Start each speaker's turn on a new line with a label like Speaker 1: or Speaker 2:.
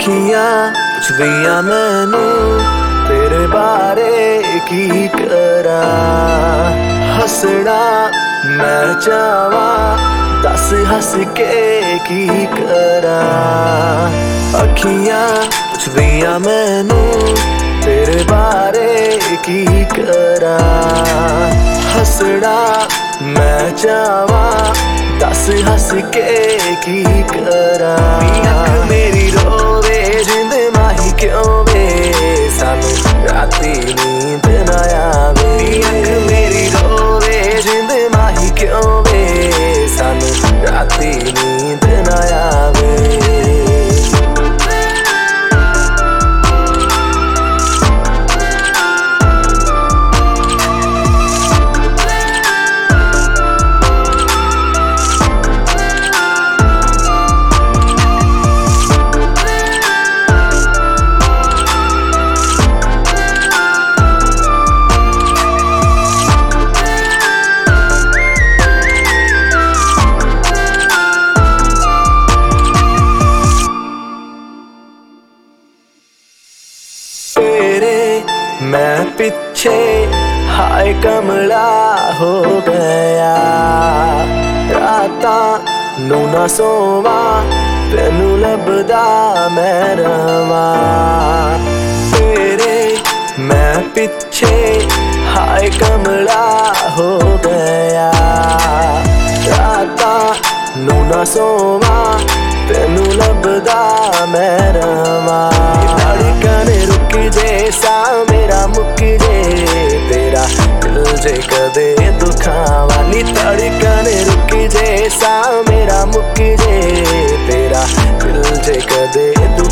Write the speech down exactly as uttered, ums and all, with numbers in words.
Speaker 1: अखियां पुछदियां मैनू तेरे बारे की करा। हसना मैं चाहवा दस हस के की करा। अखियां पुछदियां मैनू तेरे बारे की करा। हसना मैं चाहवा दस हस के की करा। अख मेरी रोवे जिंद माही क्यों वे सानू राती नींद ना आवे। अख मेरी रोवे जिंद माही क्यों वे सानू राती नींद ना आवे। मैं पीछे हाय कमला हो गया। राता नू ना सोवा तेनू लभदा मैं रवा। तेरे मैं पीछे हाय कमला हो गया। राता नू ना सोवा तेनू लभदा मैं रवा। धड़कन रुक जे सा मेरा मुक जे तेरा दिल जे कदे दुखावा। नी धड़कन रुक जे सा मेरा मुक जे तेरा दिल जे कदे